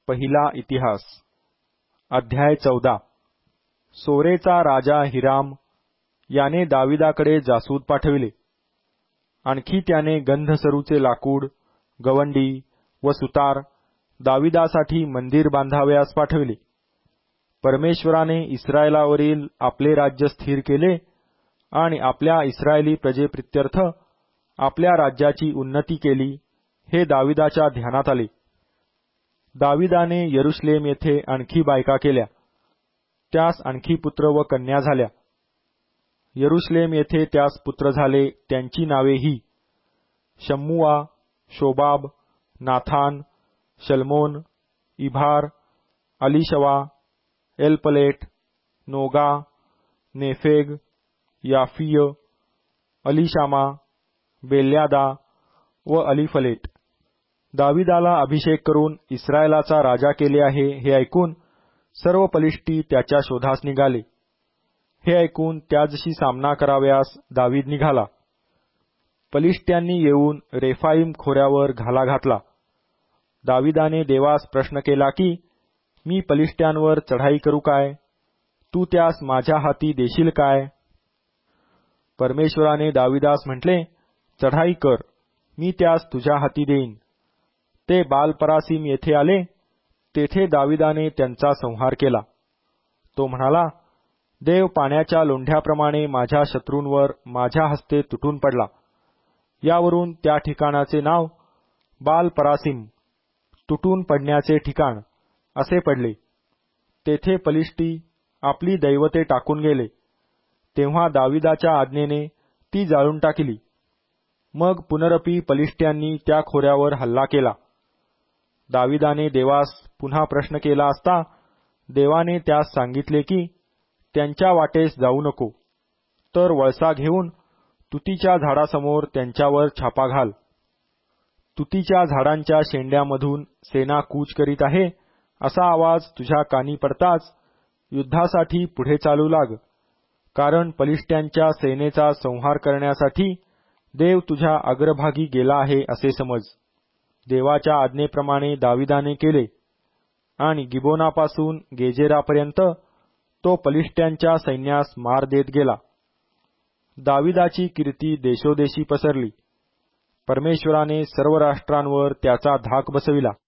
पहिला इतिहास अध्याय 14 सोरेचा राजा हिराम याने दाविदाकडे जासूद पाठविले. आणखी त्याने गंधसरूचे लाकूड, गवंडी व सुतार दाविदासाठी मंदिर बांधावयास पाठविले. परमेश्वराने इस्रायेलावरील आपले राज्य स्थिर केले आणि आपल्या इस्रायली प्रजेप्रित्यर्थ आपल्या राज्याची उन्नती केली हे दाविदाच्या ध्यानात आले. दाविदाने यरुशलेम येथे आणखी बायका केल्या, त्यास आणखी पुत्र व कन्या झाल्या. यरुशलेम येथे त्यास पुत्र झाले, त्यांची नावे ही शम्मुआ, शोबाब, नाथान, शल्मोन, इभार, अलिशवा, एलपलेट, नोगा, नेफेग, याफीय, अलिशामा, बेल्यादा व अलिफलेट. दाविदाला अभिषेक करून इस्रायलाचा राजा केले आहे हे ऐकून सर्व पलिष्टी त्याच्या शोधास निघाले. हे ऐकून त्याजशी सामना करावयास दावीद निघाला. पलिष्ट्यांनी येऊन रेफाईम खोऱ्यावर घाला घातला. दाविदाने देवास प्रश्न केला की, मी पलिष्ट्यांवर चढाई करू काय? तू त्यास माझ्या हाती देशील काय? परमेश्वराने दाविदास म्हटले, चढाई कर, मी त्यास तुझ्या हाती देईन. ते बालपरासीम येथे आले, तेथे दाविदाने त्यांचा संहार केला. तो म्हणाला, देव पाण्याच्या लोंढ्याप्रमाणे माझ्या शत्रूंवर माझ्या हस्ते तुटून पडला. यावरून त्या ठिकाणाचे नाव बालपरासीम, तुटून पडण्याचे ठिकाण, असे पडले. तेथे पलिष्टी आपली दैवते टाकून गेले. तेव्हा दाविदाच्या आज्ञेने ती जाळून टाकली. मग पुनरपी पलिष्ट्यांनी त्या खोऱ्यावर हल्ला केला. दाविदाने देवास पुन्हा प्रश्न केला असता देवाने त्यास सांगितले की, त्यांच्या वाटेस जाऊ नको, तर वळसा घेऊन तुतीच्या झाडासमोर त्यांच्यावर छापा घाल. तुतीच्या झाडांच्या शेंड्यामधून सेना कूच करीत आहे असा आवाज तुझ्या कानी पडताच युद्धासाठी पुढे चालू लाग, कारण पलिष्ट्यांच्या सेनेचा संहार करण्यासाठी देव तुझ्या अग्रभागी गेला आहे असे समज. देवाच्या आज्ञेप्रमाणे दाविदाने केले आणि गिबोनापासून गेजेरापर्यंत तो पलिष्ट्यांच्या सैन्यास मार देत गेला. दाविदाची कीर्ती देशोदेशी पसरली. परमेश्वराने सर्व राष्ट्रांवर त्याचा धाक बसविला.